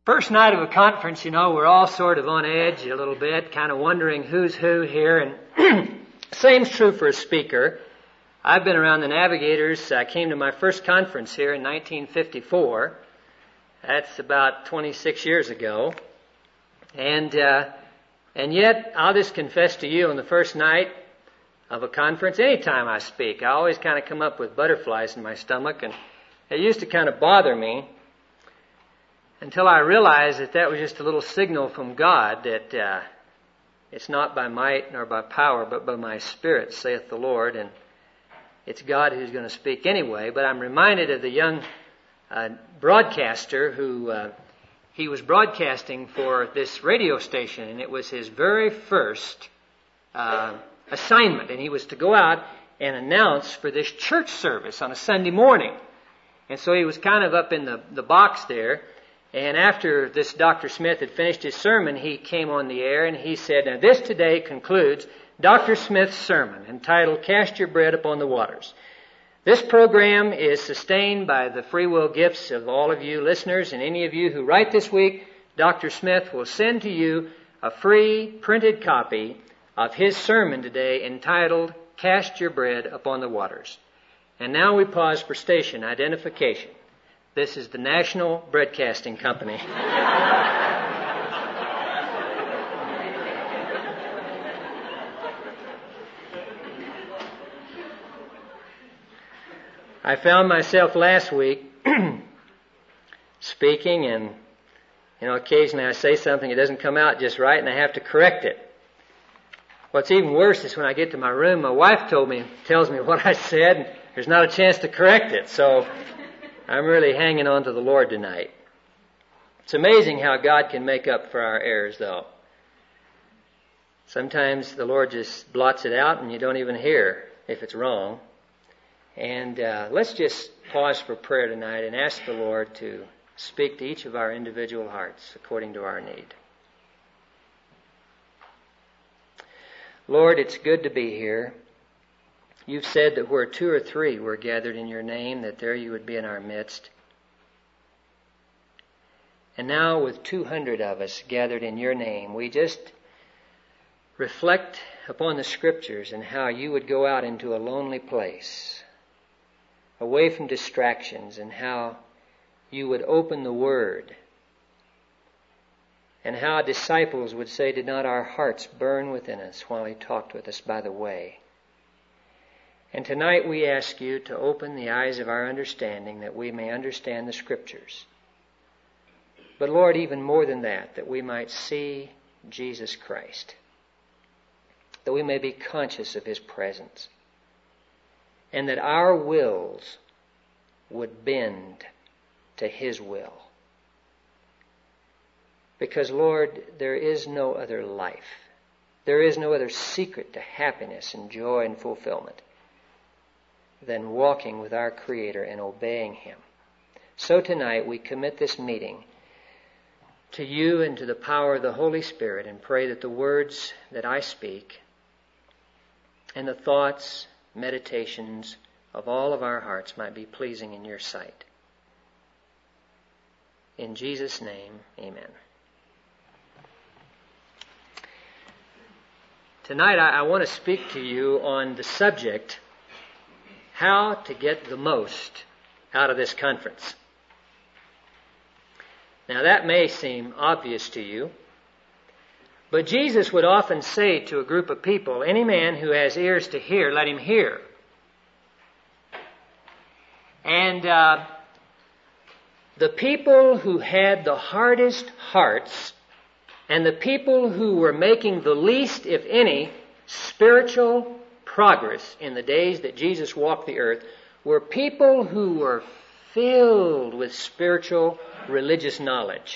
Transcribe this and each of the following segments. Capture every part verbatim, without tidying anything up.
First night of a conference, you know, we're all sort of on edge a little bit, kind of wondering who's who here. And same's true for a speaker. I've been around the Navigators. I came to my first conference here in nineteen fifty-four. That's about twenty-six years ago. And uh, and yet, I'll just confess to you, on the first night of a conference, anytime I speak, I always kind of come up with butterflies in my stomach, and it used to kind of bother me until I realized that that was just a little signal from God that uh, it's not by might nor by power, but by my Spirit, saith the Lord, and it's God who's going to speak anyway. But I'm reminded of the young uh, broadcaster who uh, he was broadcasting for this radio station, and it was his very first uh, assignment, and he was to go out and announce for this church service on a Sunday morning. And so he was kind of up in the, the box there. And after this Doctor Smith had finished his sermon, he came on the air and he said, "Now this today concludes Doctor Smith's sermon entitled Cast Your Bread Upon the Waters. This program is sustained by the free will gifts of all of you listeners, and any of you who write this week, Doctor Smith will send to you a free printed copy of his sermon today entitled Cast Your Bread Upon the Waters." And now we pause for station identification. This is the National Broadcasting Company. I found myself last week speaking, and you know, occasionally I say something that doesn't come out just right, and I have to correct it. What's even worse is when I get to my room, my wife told me, tells me what I said, and there's not a chance to correct it. So I'm really hanging on to the Lord tonight. It's amazing how God can make up for our errors, though. Sometimes the Lord just blots it out and you don't even hear if it's wrong. And uh, let's just pause for prayer tonight and ask the Lord to speak to each of our individual hearts according to our need. Lord, it's good to be here. You've said that where two or three were gathered in your name, that there you would be in our midst. And now with two hundred of us gathered in your name, we just reflect upon the Scriptures and how you would go out into a lonely place, away from distractions, and how you would open the Word, and how disciples would say, "Did not our hearts burn within us while he talked with us by the way?" And tonight we ask you to open the eyes of our understanding that we may understand the Scriptures. But Lord, even more than that, that we might see Jesus Christ, that we may be conscious of his presence, and that our wills would bend to his will. Because, Lord, there is no other life. There is no other secret to happiness and joy and fulfillment than walking with our Creator and obeying him. So tonight we commit this meeting to you and to the power of the Holy Spirit, and pray that the words that I speak and the thoughts, meditations of all of our hearts might be pleasing in your sight. In Jesus' name, amen. Tonight I, I want to speak to you on the subject, how to get the most out of this conference. Now that may seem obvious to you, but Jesus would often say to a group of people, "Any man who has ears to hear, let him hear." And uh, the people who had the hardest hearts and the people who were making the least, if any, spiritual progress in the days that Jesus walked the earth were people who were filled with spiritual religious knowledge.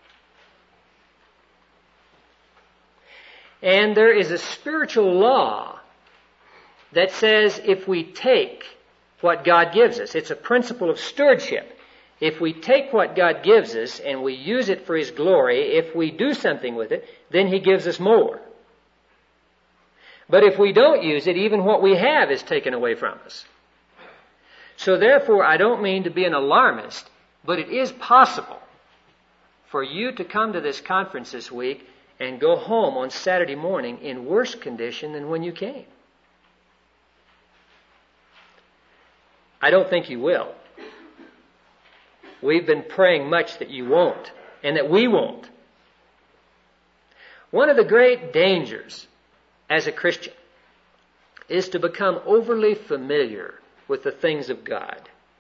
And there is a spiritual law that says if we take what God gives us, it's a principle of stewardship. If we take what God gives us and we use it for his glory, if we do something with it, then he gives us more. But if we don't use it, even what we have is taken away from us. So therefore, I don't mean to be an alarmist, but it is possible for you to come to this conference this week and go home on Saturday morning in worse condition than when you came. I don't think you will. We've been praying much that you won't, and that we won't. One of the great dangers as a Christian is to become overly familiar with the things of God.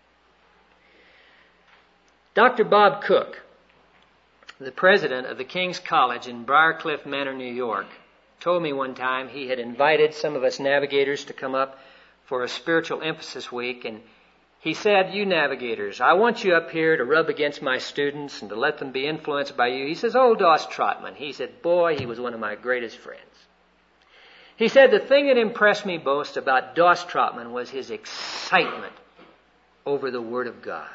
Doctor Bob Cook, the president of the King's College in Briarcliff Manor, New York, told me one time he had invited some of us navigators to come up for a spiritual emphasis week, and he said, "You navigators, I want you up here to rub against my students and to let them be influenced by you." He says, "Old Doss Trotman," he said, "boy, he was one of my greatest friends." He said, "The thing that impressed me most about Doss Trotman was his excitement over the Word of God."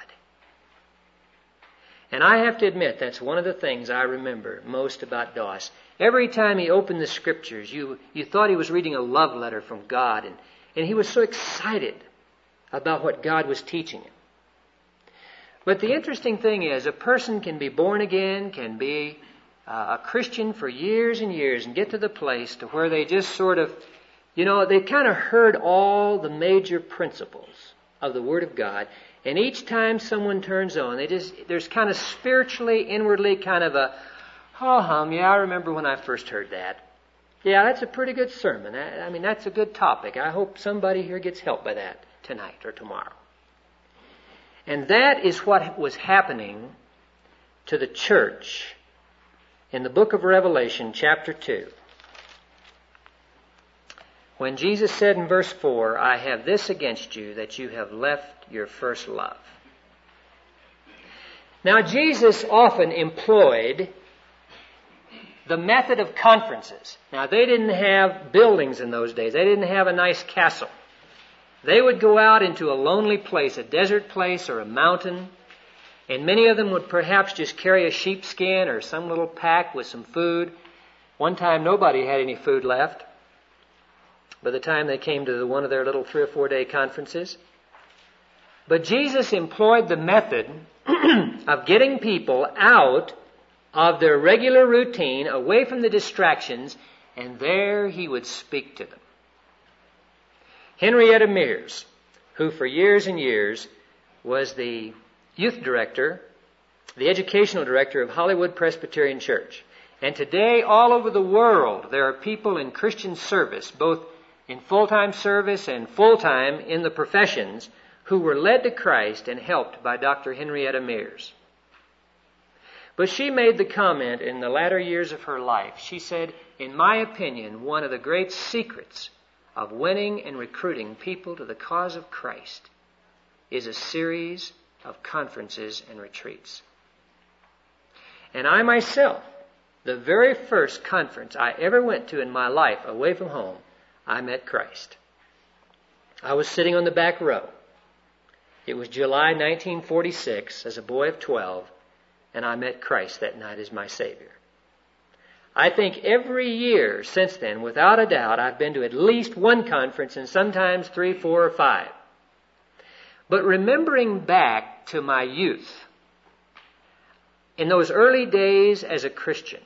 And I have to admit, that's one of the things I remember most about Doss. Every time he opened the Scriptures, you, you thought he was reading a love letter from God, and, and he was so excited about what God was teaching him. But the interesting thing is, a person can be born again, can be uh, a Christian for years and years, and get to the place to where they just sort of, you know, they've kind of heard all the major principles of the Word of God, and each time someone turns on, they just, there's kind of spiritually, inwardly kind of a, oh hum, yeah, I remember when I first heard that. Yeah, that's a pretty good sermon. I, I mean, that's a good topic. I hope somebody here gets help by that tonight or tomorrow. And that is what was happening to the church in the book of Revelation, chapter two. When Jesus said in verse four, "I have this against you, that you have left your first love." Now, Jesus often employed the method of conferences. Now, they didn't have buildings in those days. They didn't have a nice castle. They would go out into a lonely place, a desert place or a mountain, and many of them would perhaps just carry a sheepskin or some little pack with some food. One time, nobody had any food left by the time they came to one of their little three or four day conferences. But Jesus employed the method of getting people out of their regular routine, away from the distractions, and there he would speak to them. Henrietta Mears, who for years and years was the youth director, the educational director of Hollywood Presbyterian Church. And today, all over the world, there are people in Christian service, both in full-time service and full-time in the professions, who were led to Christ and helped by Doctor Henrietta Mears. But she made the comment in the latter years of her life. She said, "In my opinion, one of the great secrets of winning and recruiting people to the cause of Christ is a series of conferences and retreats." And I myself, the very first conference I ever went to in my life away from home, I met Christ. I was sitting on the back row. It was July nineteen forty-six, as a boy of twelve, and I met Christ that night as my Savior. I think every year since then, without a doubt, I've been to at least one conference, and sometimes three, four, or five. But remembering back to my youth, in those early days as a Christian,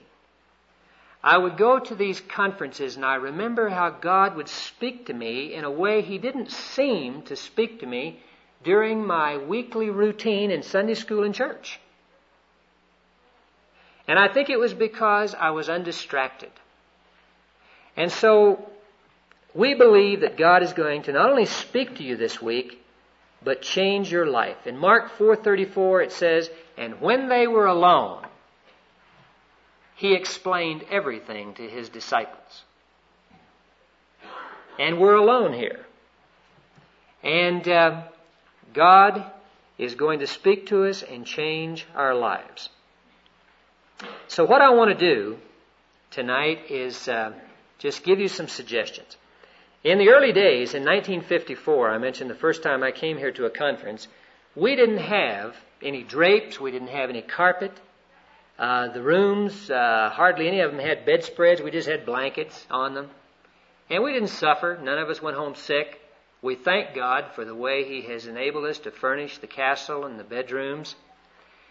I would go to these conferences, and I remember how God would speak to me in a way He didn't seem to speak to me during my weekly routine in Sunday school and church. And I think it was because I was undistracted. And so we believe that God is going to not only speak to you this week, but change your life. In Mark four thirty-four it says, "And when they were alone, He explained everything to His disciples." And we're alone here. And uh, God is going to speak to us and change our lives. So what I want to do tonight is uh, just give you some suggestions. In the early days, in nineteen fifty-four, I mentioned the first time I came here to a conference, we didn't have any drapes, we didn't have any carpet. Uh, the rooms, uh, hardly any of them had bedspreads, we just had blankets on them. And we didn't suffer, none of us went home sick. We thank God for the way He has enabled us to furnish the castle and the bedrooms.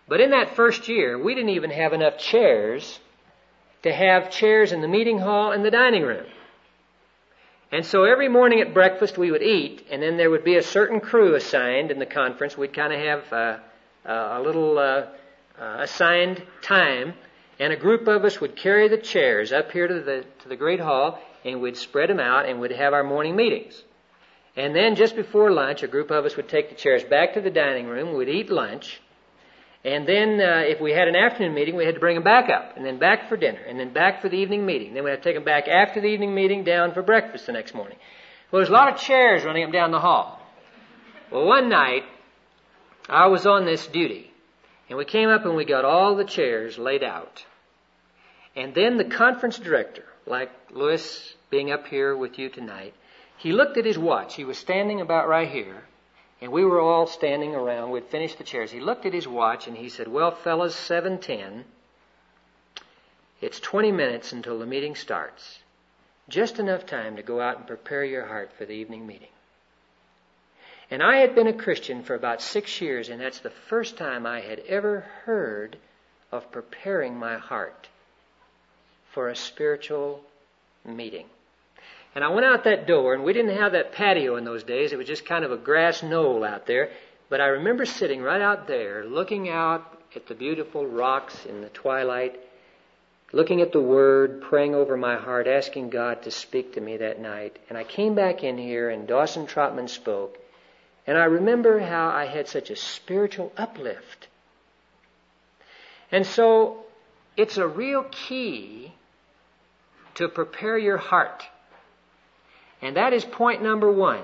But in that first year, we didn't even have enough chairs to have chairs in the meeting hall and the dining room. And so every morning at breakfast we would eat, and then there would be a certain crew assigned in the conference. We'd kind of have uh, uh, a little uh, uh, assigned time, and a group of us would carry the chairs up here to the to the great hall, and we'd spread them out, and we'd have our morning meetings. And then just before lunch, a group of us would take the chairs back to the dining room. We'd eat lunch. And then uh, if we had an afternoon meeting, we had to bring them back up, and then back for dinner, and then back for the evening meeting. Then we had to take them back after the evening meeting down for breakfast the next morning. Well, there's a lot of chairs running up down the hall. Well, one night, I was on this duty, and we came up and we got all the chairs laid out. And then the conference director, like Louis being up here with you tonight, he looked at his watch. He was standing about right here. And we were all standing around. We'd finished the chairs. He looked at his watch and he said, well, fellas, seven ten. It's twenty minutes until the meeting starts. Just enough time to go out and prepare your heart for the evening meeting. And I had been a Christian for about six years, and that's the first time I had ever heard of preparing my heart for a spiritual meeting. And I went out that door, and we didn't have that patio in those days. It was just kind of a grass knoll out there. But I remember sitting right out there, looking out at the beautiful rocks in the twilight, looking at the Word, praying over my heart, asking God to speak to me that night. And I came back in here, and Dawson Trotman spoke. And I remember how I had such a spiritual uplift. And so, it's a real key to prepare your heart. And that is point number one.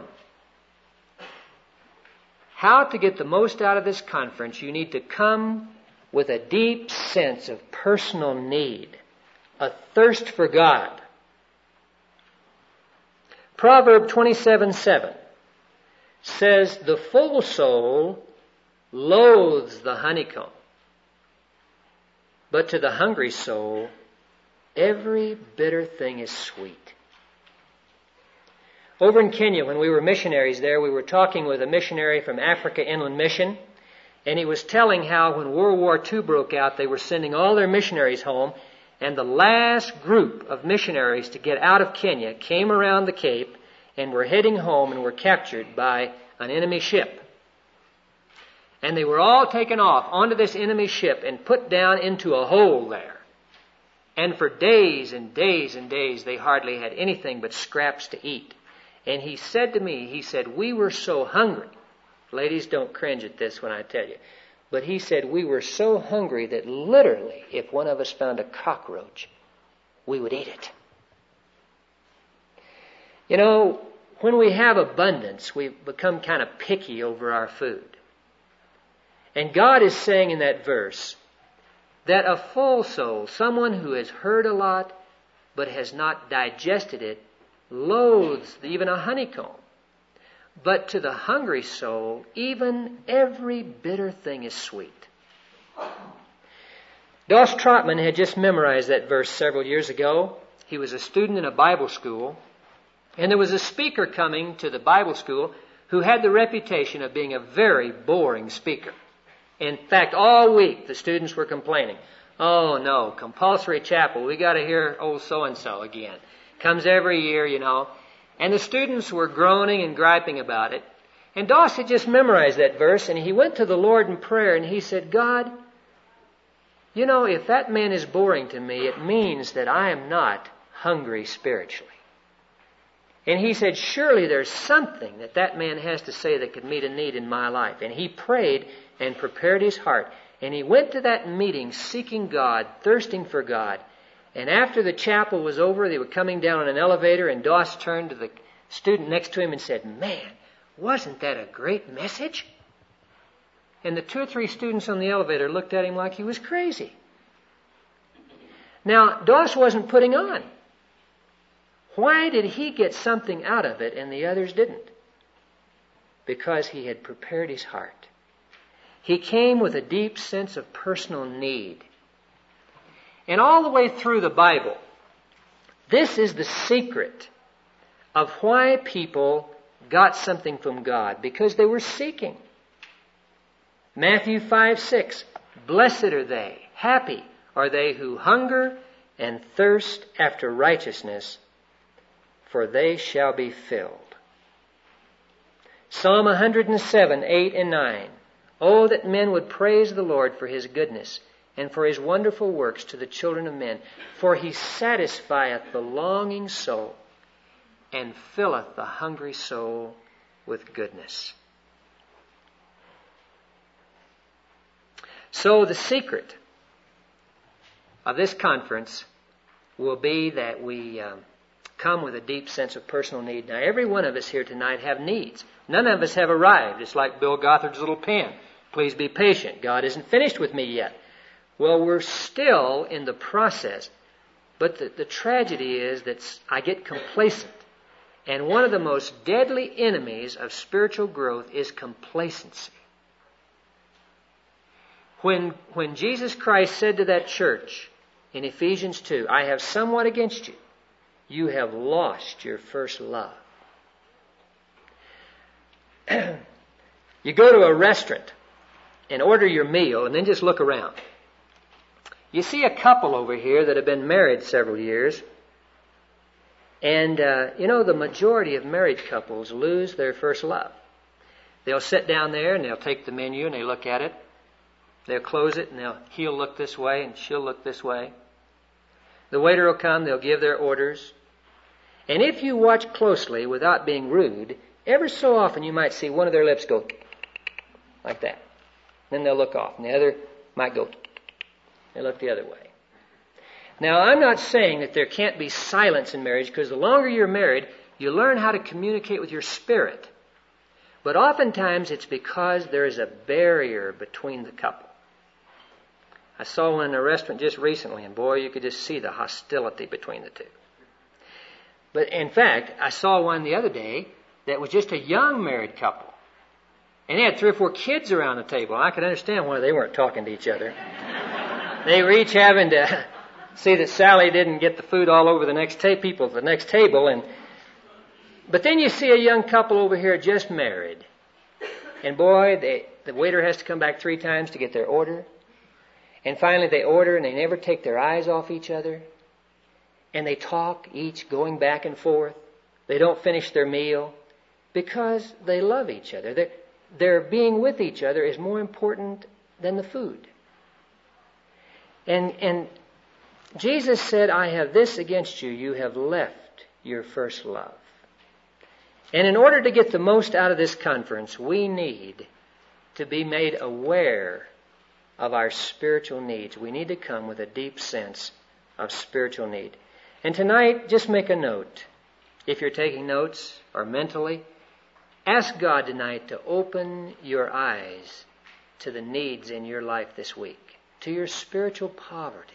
How to get the most out of this conference, you need to come with a deep sense of personal need, a thirst for God. Proverb twenty-seven seven says, the full soul loathes the honeycomb, but to the hungry soul, every bitter thing is sweet. Over in Kenya, when we were missionaries there, we were talking with a missionary from Africa Inland Mission, and he was telling how when World War Two broke out, they were sending all their missionaries home, and the last group of missionaries to get out of Kenya came around the Cape and were heading home and were captured by an enemy ship. And they were all taken off onto this enemy ship and put down into a hole there. And for days and days and days, they hardly had anything but scraps to eat. And he said to me, he said, we were so hungry. Ladies, don't cringe at this when I tell you. But he said, we were so hungry that literally, if one of us found a cockroach, we would eat it. You know, when we have abundance, we become kind of picky over our food. And God is saying in that verse that a full soul, someone who has heard a lot but has not digested it, loathes even a honeycomb. But to the hungry soul, even every bitter thing is sweet. Doss Trotman had just memorized that verse several years ago. He was a student in a Bible school, and there was a speaker coming to the Bible school who had the reputation of being a very boring speaker. In fact, all week the students were complaining, oh no, compulsory chapel, we got to hear old so-and-so again. Comes every year, you know. And the students were groaning and griping about it. And Doss had just memorized that verse, and he went to the Lord in prayer, and he said, God, you know, if that man is boring to me, it means that I am not hungry spiritually. And he said, surely there's something that that man has to say that could meet a need in my life. And he prayed and prepared his heart. And he went to that meeting seeking God, thirsting for God. And after the chapel was over, they were coming down on an elevator, and Doss turned to the student next to him and said, man, wasn't that a great message? And the two or three students on the elevator looked at him like he was crazy. Now, Doss wasn't putting on. Why did he get something out of it and the others didn't? Because he had prepared his heart. He came with a deep sense of personal need. And all the way through the Bible, this is the secret of why people got something from God, because they were seeking. Matthew five six, Blessed are they, happy are they who hunger and thirst after righteousness, for they shall be filled. Psalm one hundred seven, eight and nine. Oh, that men would praise the Lord for His goodness and for His wonderful works to the children of men. For He satisfieth the longing soul and filleth the hungry soul with goodness. So the secret of this conference will be that we um, come with a deep sense of personal need. Now, every one of us here tonight have needs. None of us have arrived. It's like Bill Gothard's little pen. Please be patient. God isn't finished with me yet. Well, we're still in the process. But the, the tragedy is that I get complacent. And one of the most deadly enemies of spiritual growth is complacency. When, when Jesus Christ said to that church in Ephesians two, I have somewhat against you. You have lost your first love. You go to a restaurant and order your meal and then just look around. You see a couple over here that have been married several years. And, uh, you know, the majority of married couples lose their first love. They'll sit down there and they'll take the menu and they look at it. They'll close it and they'll, he'll look this way and she'll look this way. The waiter will come, they'll give their orders. And if you watch closely without being rude, ever so often you might see one of their lips go like that. Then they'll look off. And the other might go, they look the other way. Now, I'm not saying that there can't be silence in marriage, because the longer you're married, you learn how to communicate with your spirit. But oftentimes it's because there is a barrier between the couple. I saw one in a restaurant just recently, and boy, you could just see the hostility between the two. But in fact, I saw one the other day that was just a young married couple. And they had three or four kids around the table. I could understand why they weren't talking to each other. They were each having to see that Sally didn't get the food all over the next ta- people at the next table. And But then you see a young couple over here just married. And boy, they, the waiter has to come back three times to get their order. And finally they order and they never take their eyes off each other. And they talk, each going back and forth. They don't finish their meal because they love each other. They're, their being with each other is more important than the food. And, and Jesus said, I have this against you. You have left your first love. And in order to get the most out of this conference, we need to be made aware of our spiritual needs. We need to come with a deep sense of spiritual need. And tonight, just make a note. If you're taking notes or mentally, ask God tonight to open your eyes to the needs in your life this week, to your spiritual poverty.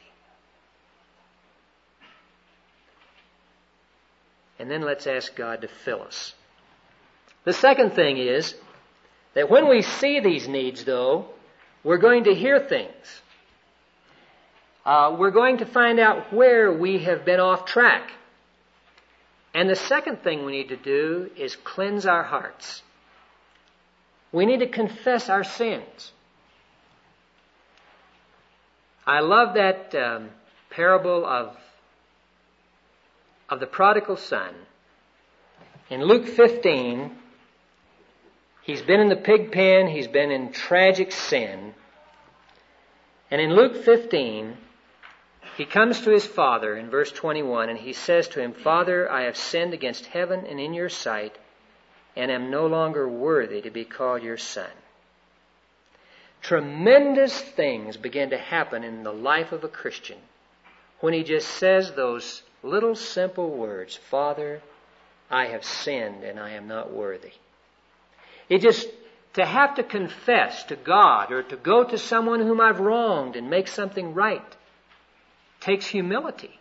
And then let's ask God to fill us. The second thing is that when we see these needs, though, we're going to hear things. Uh, we're going to find out where we have been off track. And the second thing we need to do is cleanse our hearts. We need to confess our sins. I love that um, parable of, of the prodigal son. In Luke fifteen, he's been in the pig pen, he's been in tragic sin. And in Luke fifteen, he comes to his father in verse twenty-one, and he says to him, Father, I have sinned against heaven and in your sight, and am no longer worthy to be called your son. Tremendous things begin to happen in the life of a Christian when he just says those little simple words, Father, I have sinned and I am not worthy. It just, to have to confess to God or to go to someone whom I've wronged and make something right takes humility.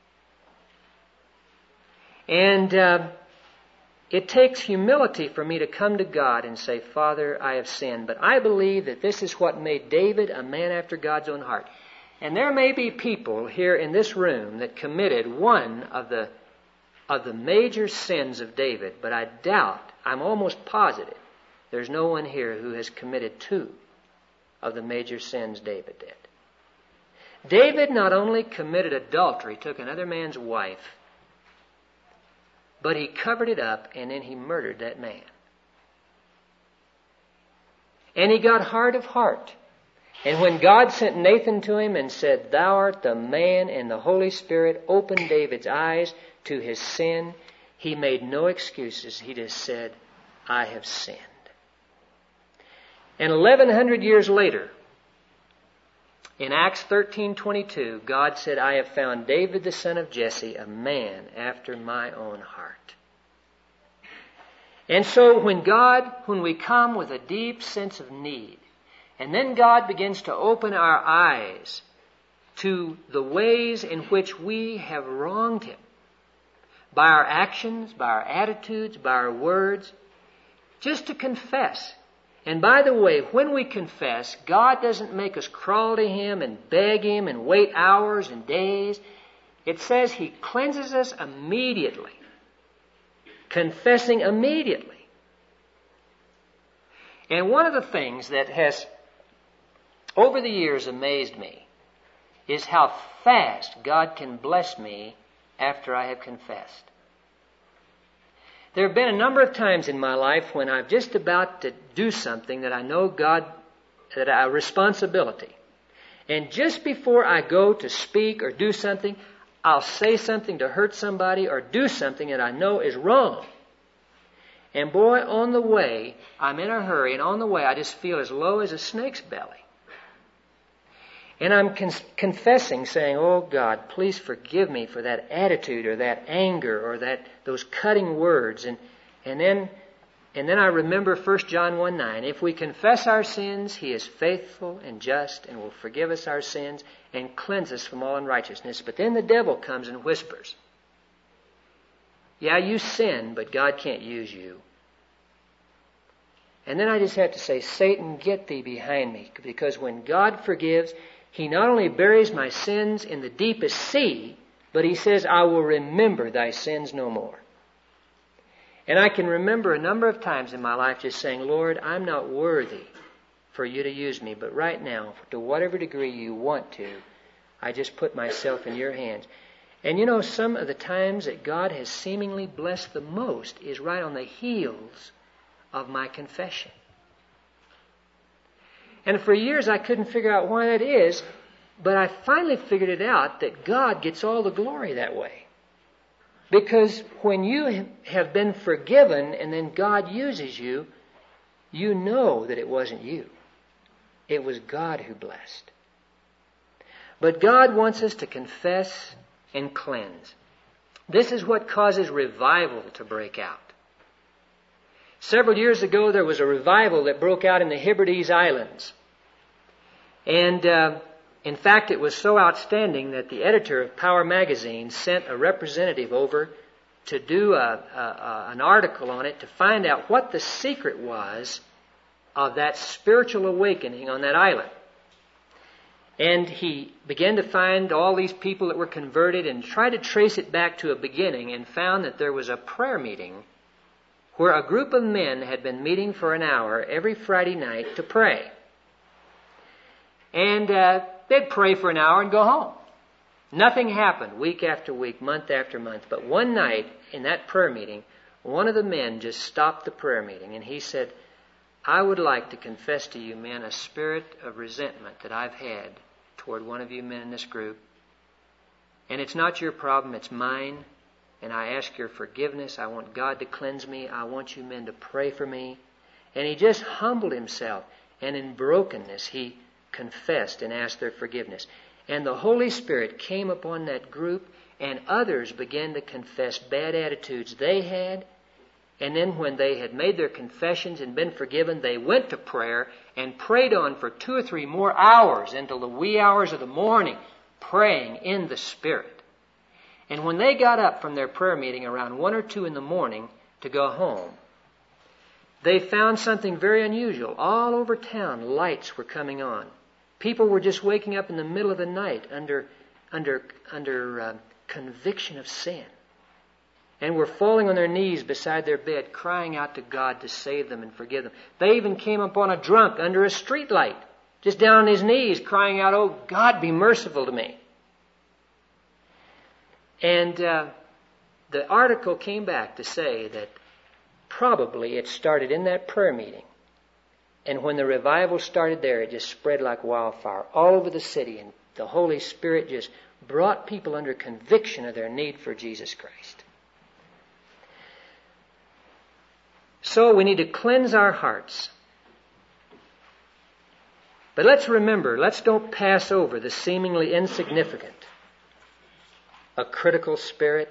And uh, it takes humility for me to come to God and say, Father, I have sinned. But I believe that this is what made David a man after God's own heart. And there may be people here in this room that committed one of the of the major sins of David, but I doubt, I'm almost positive, there's no one here who has committed two of the major sins David did. David not only committed adultery, took another man's wife, but he covered it up and then he murdered that man. And he got hard of heart. And when God sent Nathan to him and said, "Thou art the man," and the Holy Spirit opened David's eyes to his sin, he made no excuses. He just said, "I have sinned." And eleven hundred years later, in Acts thirteen twenty-two, God said, "I have found David the son of Jesse, a man after my own heart." And so when God, when we come with a deep sense of need, and then God begins to open our eyes to the ways in which we have wronged Him, by our actions, by our attitudes, by our words, just to confess. And by the way, when we confess, God doesn't make us crawl to Him and beg Him and wait hours and days. It says He cleanses us immediately. Confessing immediately. And one of the things that has, over the years, amazed me is how fast God can bless me after I have confessed. There have been a number of times in my life when I'm just about to do something that I know God, that I have responsibility. And just before I go to speak or do something, I'll say something to hurt somebody or do something that I know is wrong. And boy, on the way, I'm in a hurry, and on the way I just feel as low as a snake's belly. And I'm con- confessing, saying, "Oh God, please forgive me for that attitude or that anger or that those cutting words." And and then and then I remember First John one nine, "If we confess our sins, He is faithful and just and will forgive us our sins and cleanse us from all unrighteousness." But then the devil comes and whispers, "Yeah, you sin, but God can't use you." And then I just have to say, "Satan, get thee behind me." Because when God forgives, He not only buries my sins in the deepest sea, but He says, "I will remember thy sins no more." And I can remember a number of times in my life just saying, "Lord, I'm not worthy for you to use me, but right now, to whatever degree you want to, I just put myself in your hands." And you know, some of the times that God has seemingly blessed the most is right on the heels of my confession. And for years I couldn't figure out why that is, but I finally figured it out that God gets all the glory that way. Because when you have been forgiven and then God uses you, you know that it wasn't you. It was God who blessed. But God wants us to confess and cleanse. This is what causes revival to break out. Several years ago, there was a revival that broke out in the Hebrides Islands. And uh, in fact, it was so outstanding that the editor of Power magazine sent a representative over to do a, a, a, an article on it to find out what the secret was of that spiritual awakening on that island. And he began to find all these people that were converted and tried to trace it back to a beginning, and found that there was a prayer meeting where a group of men had been meeting for an hour every Friday night to pray. And uh, they'd pray for an hour and go home. Nothing happened week after week, month after month. But one night in that prayer meeting, one of the men just stopped the prayer meeting and he said, "I would like to confess to you men a spirit of resentment that I've had toward one of you men in this group. And it's not your problem, it's mine. And I ask your forgiveness. I want God to cleanse me. I want you men to pray for me." And he just humbled himself. And in brokenness, he confessed and asked their forgiveness. And the Holy Spirit came upon that group, and others began to confess bad attitudes they had. And then when they had made their confessions and been forgiven, they went to prayer and prayed on for two or three more hours until the wee hours of the morning, praying in the Spirit. And when they got up from their prayer meeting around one or two in the morning to go home, they found something very unusual. All over town, lights were coming on. People were just waking up in the middle of the night under, under, under uh, conviction of sin, and were falling on their knees beside their bed, crying out to God to save them and forgive them. They even came upon a drunk under a street light just down on his knees crying out, "Oh God, be merciful to me." And uh, the article came back to say that probably it started in that prayer meeting. And when the revival started there, it just spread like wildfire all over the city. And the Holy Spirit just brought people under conviction of their need for Jesus Christ. So we need to cleanse our hearts. But let's remember, let's don't pass over the seemingly insignificant. A critical spirit,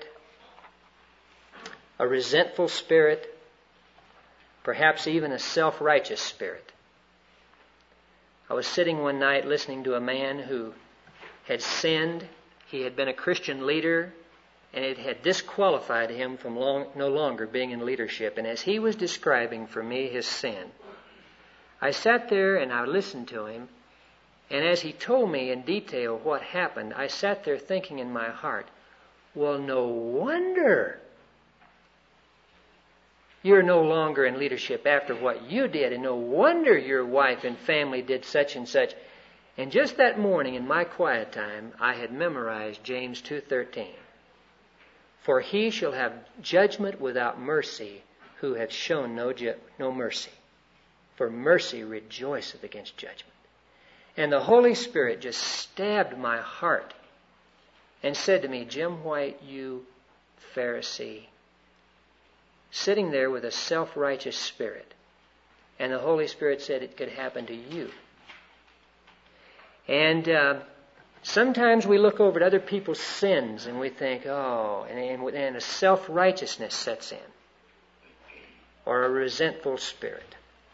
a resentful spirit, perhaps even a self-righteous spirit. I was sitting one night listening to a man who had sinned. He had been a Christian leader, and it had disqualified him from long, no longer being in leadership. And as he was describing for me his sin, I sat there and I listened to him, and as he told me in detail what happened, I sat there thinking in my heart, well, no wonder you're no longer in leadership after what you did, and no wonder your wife and family did such and such. And just that morning in my quiet time, I had memorized James two thirteen. For he shall have judgment without mercy who hath shown no, ju- no mercy. For mercy rejoiceth against judgment. And the Holy Spirit just stabbed my heart and said to me, Jim White, you Pharisee, sitting there with a self-righteous spirit. And the Holy Spirit said it could happen to you. And uh, sometimes we look over at other people's sins and we think, oh, and, and, and a self-righteousness sets in. Or a resentful spirit.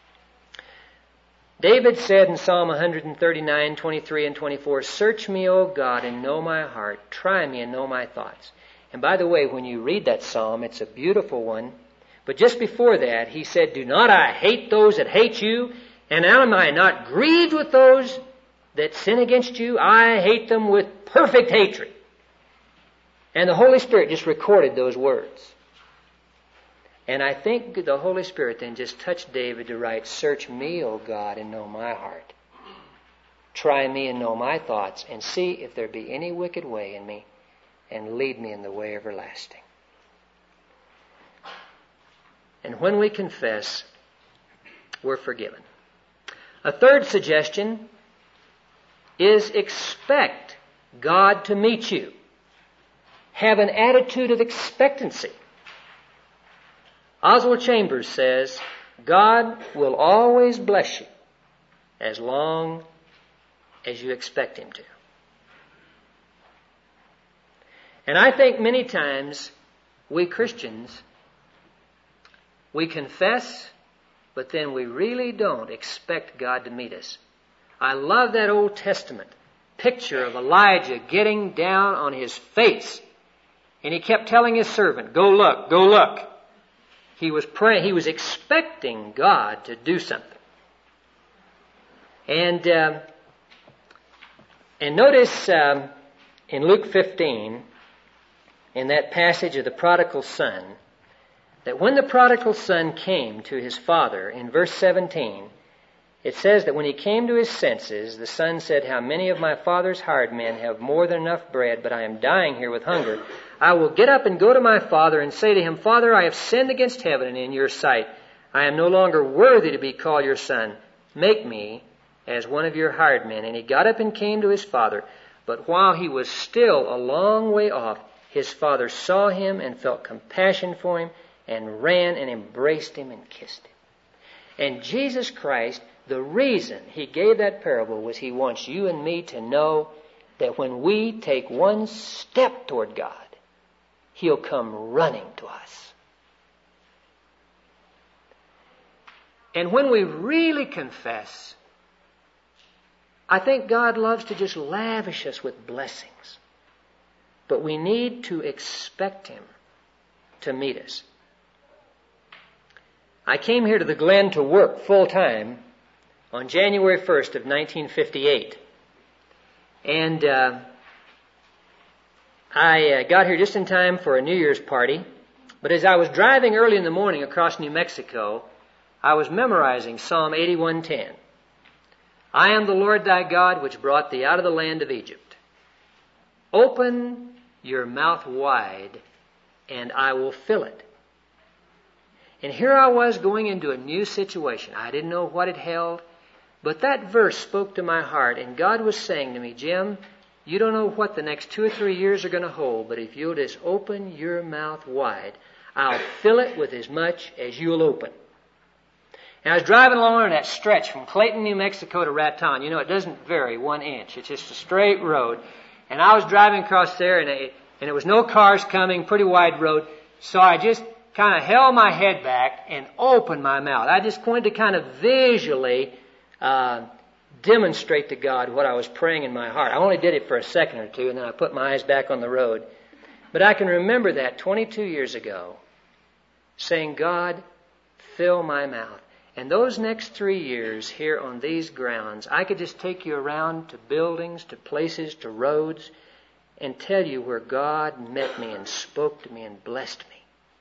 David said in Psalm one thirty-nine, twenty-three and twenty-four, search me, O God, and know my heart. Try me and know my thoughts. And by the way, when you read that psalm, it's a beautiful one. But just before that, he said, do not I hate those that hate you? And am I not grieved with those that sin against you? I hate them with perfect hatred. And the Holy Spirit just recorded those words. And I think the Holy Spirit then just touched David to write, search me, O God, and know my heart. Try me and know my thoughts, and see if there be any wicked way in me, and lead me in the way everlasting. And when we confess, we're forgiven. A third suggestion is expect God to meet you. Have an attitude of expectancy. Oswald Chambers says, God will always bless you as long as you expect Him to. And I think many times we Christians, we confess, but then we really don't expect God to meet us. I love that Old Testament picture of Elijah getting down on his face. And he kept telling his servant, go look, go look. He was praying, he was expecting God to do something. And um, and notice um, in Luke fifteen, in that passage of the prodigal son, that when the prodigal son came to his father, in verse seventeen, it says that when he came to his senses, the son said, how many of my father's hired men have more than enough bread, but I am dying here with hunger. I will get up and go to my father and say to him, Father, I have sinned against heaven and in your sight. I am no longer worthy to be called your son. Make me as one of your hired men. And he got up and came to his father. But while he was still a long way off, his father saw him and felt compassion for him and ran and embraced him and kissed him. And Jesus Christ, the reason He gave that parable was He wants you and me to know that when we take one step toward God, He'll come running to us. And when we really confess, I think God loves to just lavish us with blessings. But we need to expect Him to meet us. I came here to the Glen to work full time on January first of nineteen fifty-eight. And uh, I uh, got here just in time for a New Year's party. But as I was driving early in the morning across New Mexico, I was memorizing Psalm eighty-one ten. I am the Lord thy God, which brought thee out of the land of Egypt. Open your mouth wide, and I will fill it. And here I was going into a new situation. I didn't know what it held, but that verse spoke to my heart, and God was saying to me, Jim, you don't know what the next two or three years are going to hold, but if you'll just open your mouth wide, I'll fill it with as much as you'll open. And I was driving along on that stretch from Clayton, New Mexico to Raton. You know, it doesn't vary one inch. It's just a straight road. And I was driving across there, and it, and there was no cars coming, pretty wide road. So I just kind of held my head back and opened my mouth. I just wanted to kind of visually uh, demonstrate to God what I was praying in my heart. I only did it for a second or two, and then I put my eyes back on the road. But I can remember that twenty-two years ago, saying, God, fill my mouth. And those next three years here on these grounds, I could just take you around to buildings, to places, to roads, and tell you where God met me and spoke to me and blessed me.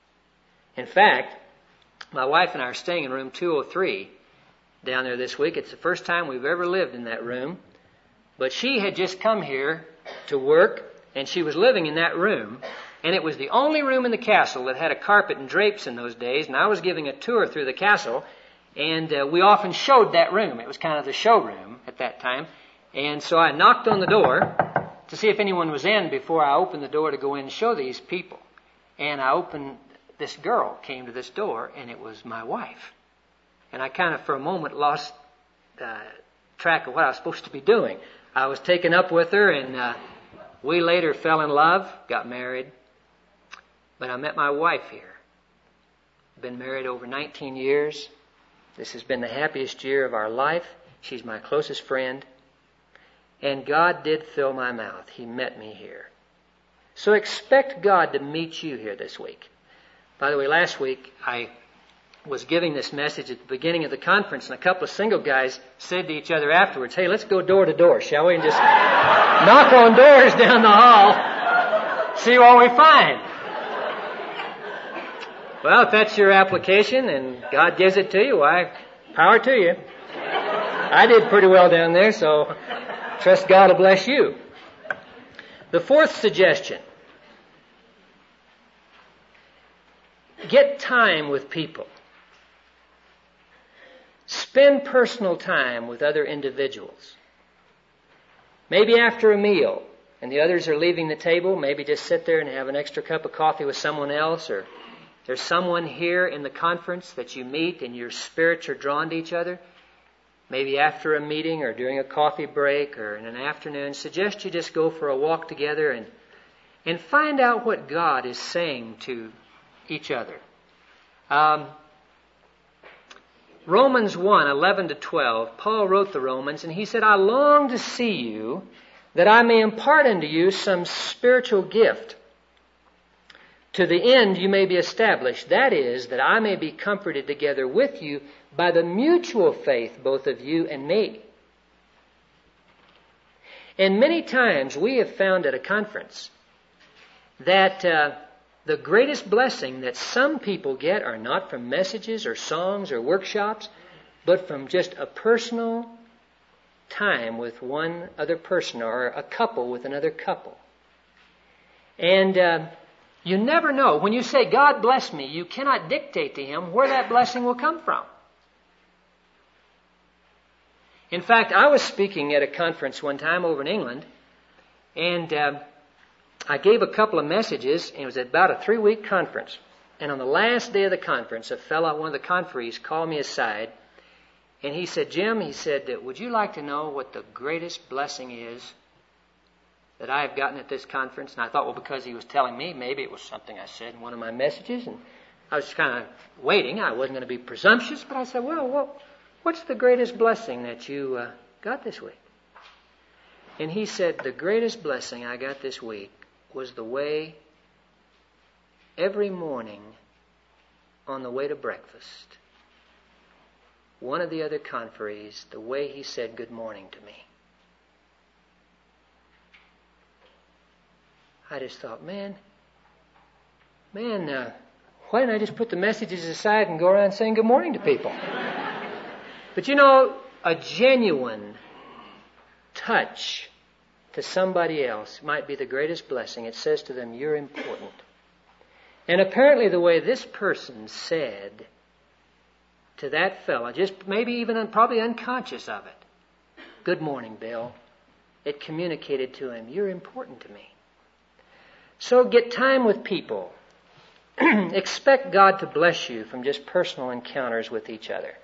In fact, my wife and I are staying in room two oh three down there this week. It's the first time we've ever lived in that room. But she had just come here to work, and she was living in that room. And it was the only room in the castle that had a carpet and drapes in those days. And I was giving a tour through the castle, and uh, we often showed that room. It was kind of the showroom at that time. And so I knocked on the door to see if anyone was in before I opened the door to go in and show these people. And I opened, this girl came to this door, and it was my wife. And I kind of, for a moment, lost uh, track of what I was supposed to be doing. I was taken up with her, and uh, we later fell in love, got married. But I met my wife here. Been married over nineteen years. This has been the happiest year of our life. She's my closest friend. And God did fill my mouth. He met me here. So expect God to meet you here this week. By the way, last week I was giving this message at the beginning of the conference, and a couple of single guys said to each other afterwards, hey, let's go door to door, shall we? And just knock on doors down the hall, see what we find. Well, if that's your application and God gives it to you, why, power to you. I did pretty well down there, so trust God will bless you. The fourth suggestion. Get time with people. Spend personal time with other individuals. Maybe after a meal and the others are leaving the table, maybe just sit there and have an extra cup of coffee with someone else, or there's someone here in the conference that you meet and your spirits are drawn to each other. Maybe after a meeting or during a coffee break or in an afternoon, suggest you just go for a walk together and, and find out what God is saying to each other. Um, Romans one, eleven to twelve, Paul wrote the Romans, and he said, I long to see you, that I may impart unto you some spiritual gift, to the end you may be established. That is, that I may be comforted together with you by the mutual faith, both of you and me. And many times we have found at a conference that uh, the greatest blessing that some people get are not from messages or songs or workshops, but from just a personal time with one other person or a couple with another couple. And uh, you never know. When you say, God bless me, you cannot dictate to him where that blessing will come from. In fact, I was speaking at a conference one time over in England, and uh, I gave a couple of messages, and it was about a three-week conference. And on the last day of the conference, a fellow, one of the conferees, called me aside, and he said, Jim, he said, would you like to know what the greatest blessing is that I have gotten at this conference? And I thought, well, because he was telling me, maybe it was something I said in one of my messages, and I was kind of waiting. I wasn't going to be presumptuous, but I said, well, well what's the greatest blessing that you uh, got this week? And he said, the greatest blessing I got this week was the way every morning on the way to breakfast, one of the other conferees, the way he said good morning to me. I just thought, man, man, uh, why didn't I just put the messages aside and go around saying good morning to people? But you know, a genuine touch to somebody else might be the greatest blessing. It says to them, you're important. And apparently the way this person said to that fellow, just maybe even un- probably unconscious of it, good morning, Bill, it communicated to him, you're important to me. So get time with people. Expect God to bless you from just personal encounters with each other.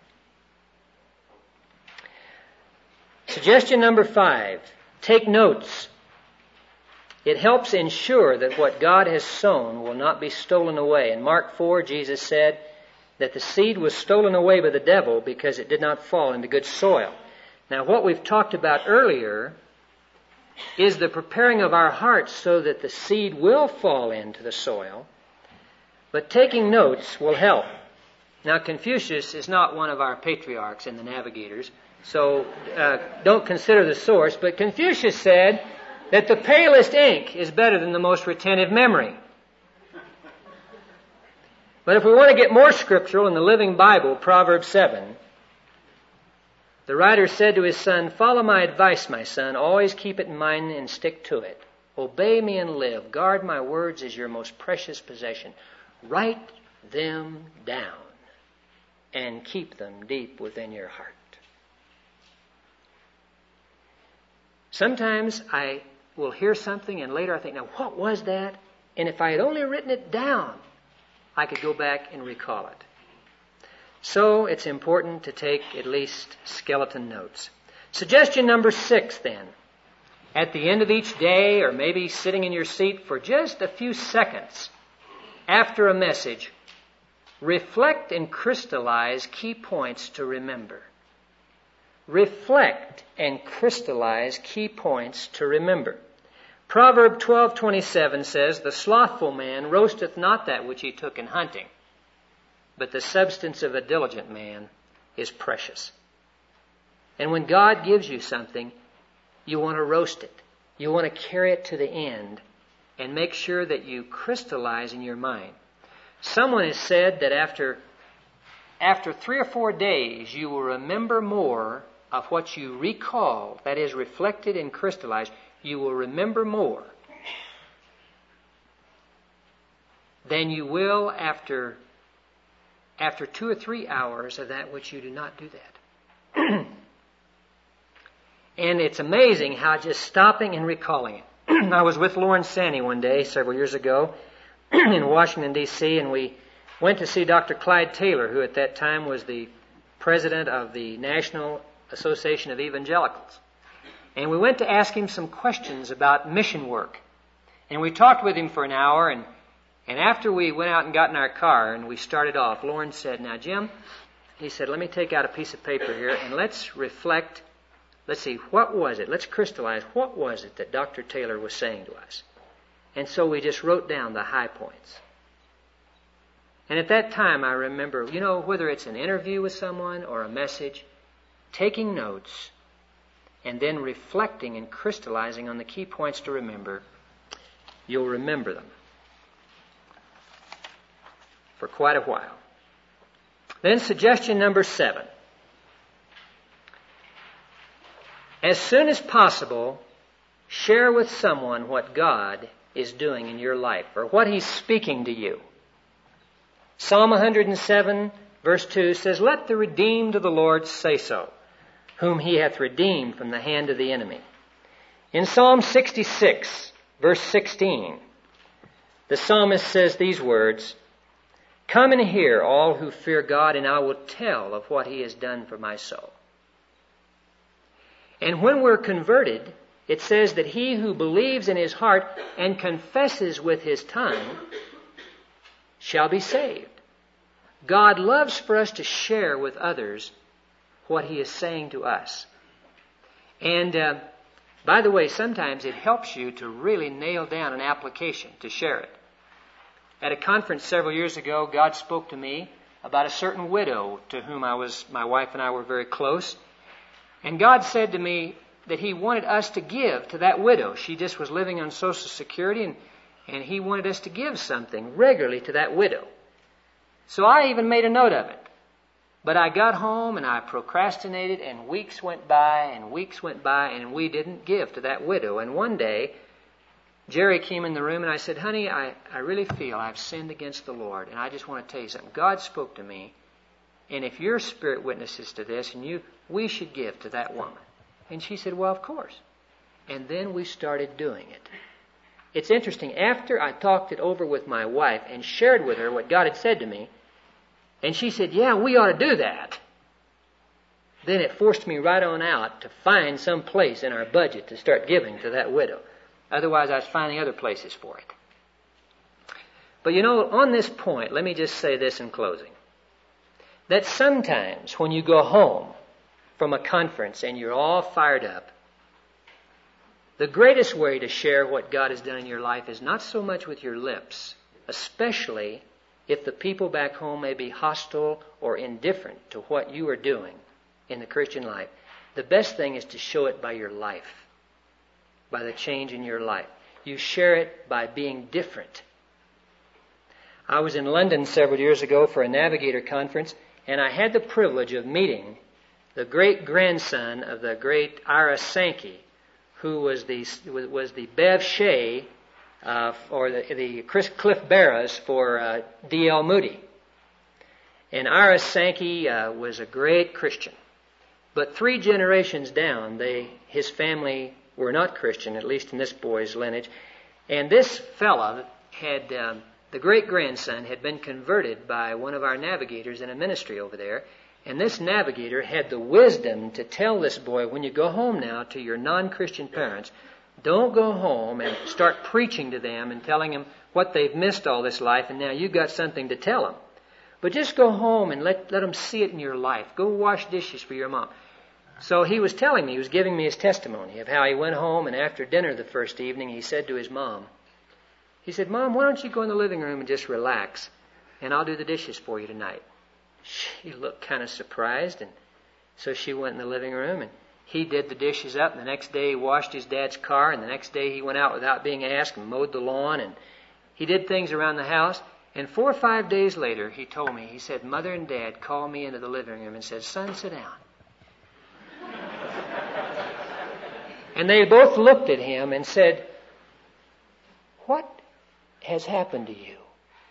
Suggestion number five, take notes. It helps ensure that what God has sown will not be stolen away. In Mark four, Jesus said that the seed was stolen away by the devil because it did not fall into good soil. Now, what we've talked about earlier is the preparing of our hearts so that the seed will fall into the soil, but taking notes will help. Now, Confucius is not one of our patriarchs in the Navigators, so uh, don't consider the source, but Confucius said that the palest ink is better than the most retentive memory. But if we want to get more scriptural, in the Living Bible, Proverbs seven, the writer said to his son, follow my advice, my son. Always keep it in mind and stick to it. Obey me and live. Guard my words as your most precious possession. Write them down and keep them deep within your heart. Sometimes I will hear something and later I think, now what was that? And if I had only written it down, I could go back and recall it. So it's important to take at least skeleton notes. Suggestion number six then. At the end of each day, or maybe sitting in your seat for just a few seconds after a message, reflect and crystallize key points to remember. Reflect and crystallize key points to remember. Proverb twelve twenty-seven says, the slothful man roasteth not that which he took in hunting, but the substance of a diligent man is precious. And when God gives you something, you want to roast it. You want to carry it to the end and make sure that you crystallize in your mind. Someone has said that after, after three or four days, you will remember more of what you recall, that is reflected and crystallized. You will remember more than you will after after two or three hours of that which you do not do that. And it's amazing how just stopping and recalling it. I was with Lawrence Sanny one day several years ago in Washington, D C, and we went to see Doctor Clyde Taylor, who at that time was the president of the National Association of Evangelicals. And we went to ask him some questions about mission work. And we talked with him for an hour, and, and after we went out and got in our car and we started off, Lawrence said, now, Jim, he said, let me take out a piece of paper here and let's reflect. Let's see, what was it? Let's crystallize. What was it that Doctor Taylor was saying to us? And so we just wrote down the high points. And at that time, I remember, you know, whether it's an interview with someone or a message, taking notes and then reflecting and crystallizing on the key points to remember, you'll remember them for quite a while. Then suggestion number seven. As soon as possible, share with someone what God is doing in your life or what He's speaking to you. Psalm one hundred seven, verse two says, let the redeemed of the Lord say so, whom He hath redeemed from the hand of the enemy. In Psalm sixty-six, verse sixteen, the psalmist says these words, come and hear, all who fear God, and I will tell of what He has done for my soul. And when we're converted, it says that he who believes in his heart and confesses with his tongue shall be saved. God loves for us to share with others what He is saying to us. And uh, by the way, sometimes it helps you to really nail down an application to share it. At a conference several years ago, God spoke to me about a certain widow to whom I was, my wife and I were very close. And God said to me that He wanted us to give to that widow. She just was living on Social Security, and, and He wanted us to give something regularly to that widow. So I even made a note of it. But I got home and I procrastinated, and weeks went by and weeks went by, and we didn't give to that widow. And one day, Jerry came in the room and I said, honey, I, I really feel I've sinned against the Lord, and I just want to tell you something. God spoke to me, and if your spirit witnesses to this, and you, we should give to that woman. And she said, well, of course. And then we started doing it. It's interesting. After I talked it over with my wife and shared with her what God had said to me, and she said, yeah, we ought to do that, then it forced me right on out to find some place in our budget to start giving to that widow. Otherwise, I was finding other places for it. But you know, on this point, let me just say this in closing. That sometimes when you go home from a conference and you're all fired up, the greatest way to share what God has done in your life is not so much with your lips, especially if the people back home may be hostile or indifferent to what you are doing in the Christian life. The best thing is to show it by your life, by the change in your life. You share it by being different. I was in London several years ago for a Navigator conference, and I had the privilege of meeting the great-grandson of the great Ira Sankey, who was the was the Bev Shea, uh, or the, the Chris Cliff Barras for uh, D L Moody. And Ira Sankey uh, was a great Christian. But three generations down, they his family were not Christian, at least in this boy's lineage. And this fella had, um, the great-grandson had been converted by one of our navigators in a ministry over there. And this navigator had the wisdom to tell this boy, when you go home now to your non-Christian parents, don't go home and start preaching to them and telling them what they've missed all this life, and now you've got something to tell them. But just go home and let, let them see it in your life. Go wash dishes for your mom. So he was telling me, he was giving me his testimony of how he went home, and after dinner the first evening, he said to his mom, he said, Mom, why don't you go in the living room and just relax, and I'll do the dishes for you tonight. She looked kind of surprised, and so she went in the living room, and he did the dishes up, and the next day he washed his dad's car, and the next day he went out without being asked and mowed the lawn, and he did things around the house. And four or five days later, he told me, he said, Mother and Dad called me into the living room and said, Son, sit down. And they both looked at him and said, what has happened to you?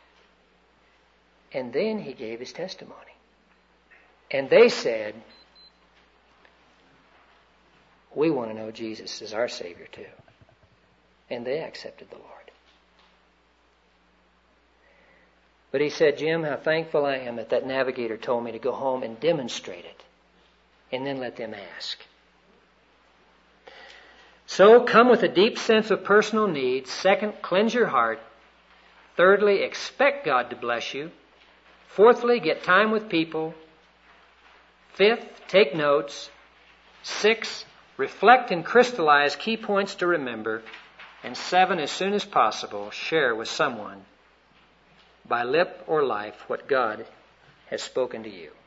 And then he gave his testimony. And they said, we want to know Jesus as our Savior too. And they accepted the Lord. But he said, Jim, how thankful I am that that navigator told me to go home and demonstrate it, and then let them ask. So come with a deep sense of personal need. Second, cleanse your heart. Thirdly, expect God to bless you. Fourthly, get time with people. Fifth, take notes. Six, reflect and crystallize key points to remember. And seven, as soon as possible, share with someone by lip or life what God has spoken to you.